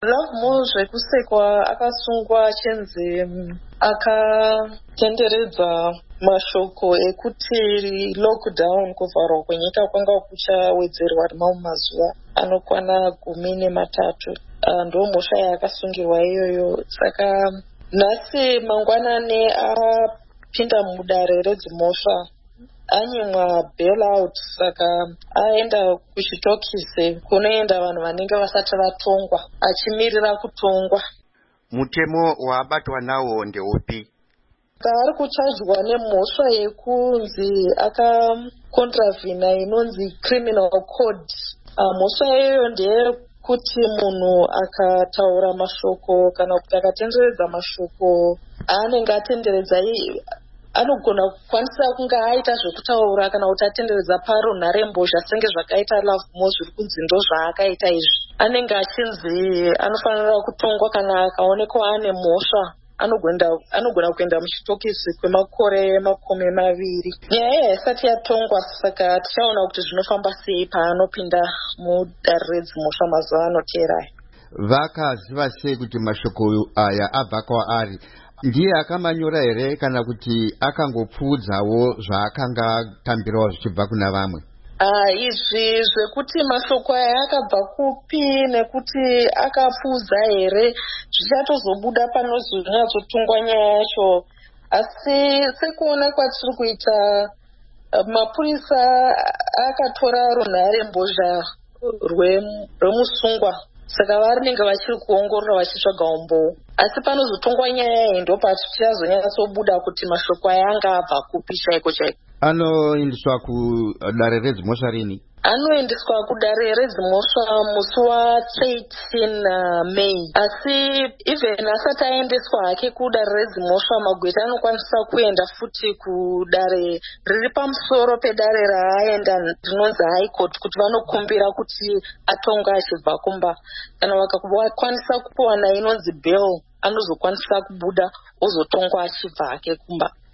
Lavmo zvekusekwa akasungwa achinzi akatenderedza mashoko ekuti lockdown, kuvharwa kwenyika kwanga kuchawedzerwa rimwe mazuva anokwana 13. Ndo mhosva yaakasungirwa iyoyo. Saka nhasi mangwanani apinda mudare redzimhosva anyimwa bailout, saka aenda kuchitokisi kunoenda vanhu vanenge vasati vatongwa achimirira kutongwa. Mutemo waabatwa nawo ndeupi? Ari kuchajwa nemhosva yekunzi akakontravhina inonzi criminal code. Mhosva iyoyo ndeyekuti munhu akataura mashoko kana kuti akatenderedza mashoko aanenge atenderedza anogona kukwanisa kunge aita zvekutaura kana kuti atenderedza parunharembozha senge zvakaita Lavmo zviri kunzi ndozvaakaita izvi. Anenge achinzi anofanira kutongwa kana akaonekwa ane mhosva anogona kuenda muchitokisi kwemakore 20. Nyaya haisati yatongwa, saka tichaona kuti zvinofamba sei paanopinda mudare redzimhosva mazuva anotevera. Vakaziva sei kuti mashoko aya abva kwaari? Ndiye akamanyora here kana kuti akangopfuudzawo zvaakanga atambirawo zvichibva kuna vamwe? Izvi zvekuti mashoko aya akabva kupi nekuti akapfuudza here zvichatozobuda panozvinyatsotungwa nyaya yacho. Asi sekuona kwatiri kuita, mapurisa akatora runharembozha rwemusungwa, saka vanenge vachiri kuongorora vachitsvaga umboo. Asi panozotongwa nyaya iyi ndo patichazonyatsobuda kuti mashoko aya anga abva kupi chaiko chaiko. Anoendeswa kudare redzimhosva rini? Anoendeswa kudare redzimhosva musi wa13 May. Asi even asati aendeswa hake kudare redzimhosva, magweta anokwanisa kuenda futi kudare riri pamusoro pedare raaenda rinonzi High Court kuti vanokumbira kuti atonga achibva kumba. Kana vakakwanisa kupiwa inonzi bail, anozokwanisa kubuda ozotongwa achibva hake kumba.